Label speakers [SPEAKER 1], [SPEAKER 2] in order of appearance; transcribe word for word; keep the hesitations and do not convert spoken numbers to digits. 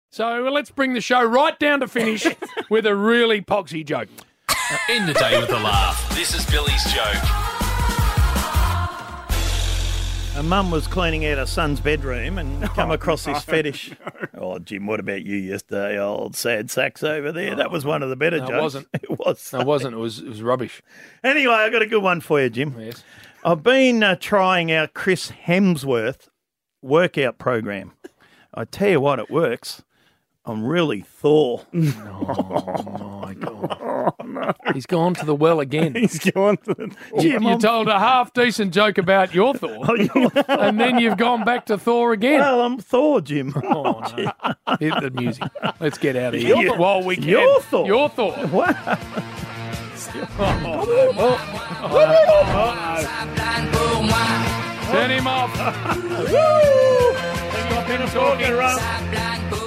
[SPEAKER 1] So well, let's bring the show right down to finish with a really poxy joke.
[SPEAKER 2] End the day with a laugh. This is Billy's joke.
[SPEAKER 3] A mum was cleaning out her son's bedroom and come across this fetish. Oh, Jim, what about you yesterday, old sad sacks over there? That was one of the better
[SPEAKER 1] No, it
[SPEAKER 3] jokes.
[SPEAKER 1] wasn't.
[SPEAKER 3] It was.
[SPEAKER 1] No, it wasn't. It was, it was rubbish.
[SPEAKER 3] Anyway, I got a good one for you, Jim.
[SPEAKER 1] Yes.
[SPEAKER 3] I've been uh, trying out Chris Hemsworth workout program. I tell you what, it works. I'm really Thor.
[SPEAKER 1] Oh, my God. He's gone to the well again.
[SPEAKER 4] He's going to the...
[SPEAKER 1] You, you told a half-decent joke about your Thor, and then you've gone back to Thor again.
[SPEAKER 3] Well, I'm Thor, Jim.
[SPEAKER 1] Oh, no. Hit the music. Let's get out of
[SPEAKER 3] You're
[SPEAKER 1] here.
[SPEAKER 3] Thor.
[SPEAKER 1] While we can.
[SPEAKER 3] You're Thor.
[SPEAKER 1] You're Thor.
[SPEAKER 3] What?
[SPEAKER 1] Turn him off.
[SPEAKER 3] Woo! Stop talking, Russ.